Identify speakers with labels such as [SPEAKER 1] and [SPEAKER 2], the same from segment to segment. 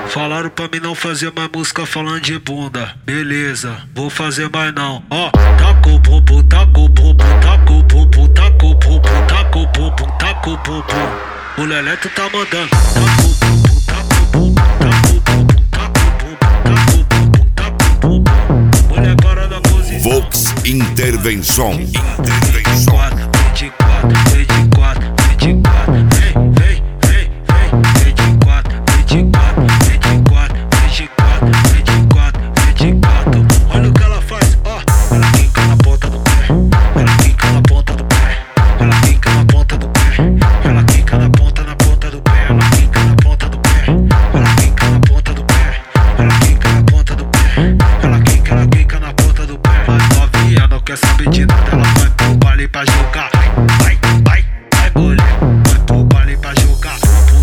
[SPEAKER 1] Falaram pra mim não fazer mais música falando de bunda. Beleza, vou fazer mais não. Ó, taca o bumbum, taca o bumbum, taca o bumbum, taca o bumbum, taca o bumbum, taca o bumbum. O Lelé tu tá mandando. Taca o bumbum, taca o bumbum, taca o bumbum, taca o bumbum, taca o bumbum, taca o bumbum. Mulher para da posição.
[SPEAKER 2] Vox Intervenção.
[SPEAKER 1] 24, 24, 24, 24. Vem, vem, vem, vem. 24, 24, 24, 24, 24, 24. Olha o que ela faz, ó. Ela quica na ponta do pé. Ela quica na ponta do pé. Ela quica na ponta do pé. Ela quica na ponta do pé. Ela quica na ponta do pé. Ela quica na ponta do pé. Ela quica na ponta do pé. Ela quica na ponta do pé. Mas novinha não quer saber de nada. Ela vai pro baile pra jogar. Vai, vai, vai, mulher. Vai pro baile pra jogar.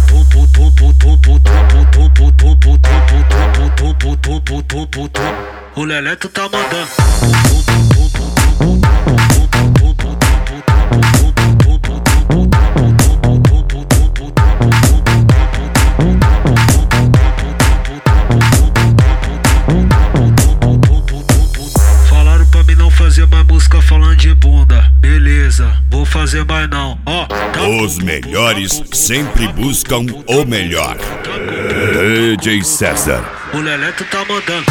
[SPEAKER 1] O Lelé tu tá mandando. Falaram pra mim não fazer mais música falando de bunda. Beleza, vou fazer mais não. Ó,
[SPEAKER 2] Os melhores sempre buscam o melhor. DJ César.
[SPEAKER 1] o Lelé tu tá mandando.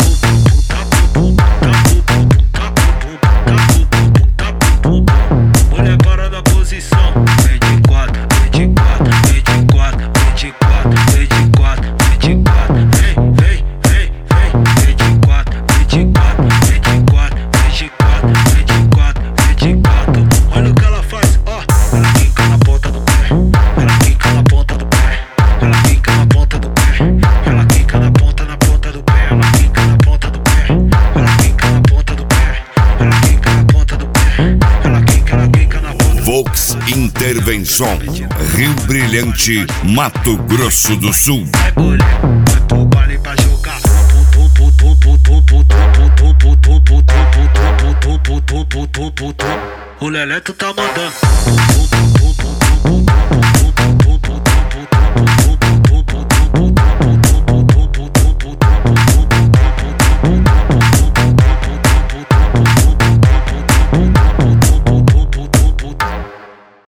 [SPEAKER 1] Mulher para da posição. 24, 24, 24, 24, 24, 24. Vem, vem, vem, vem. 24, 24, 24, 24, 24, 24. Olha o que ela faz, ó. Ela quica na ponta do pé. Ela quica na ponta do pé. Ela quica na ponta do pé. Ela quica na ponta do pé. Ela quica na ponta do pé. Ela quica na ponta do pé. Ela quica na ponta do pé. Ela quica na ponta.
[SPEAKER 2] Vox Intervenção. Rio Brilhante, Mato Grosso do Sul.
[SPEAKER 1] Vai, mulher, vai pro baile pra jogar. O Lelé tu tá mandando.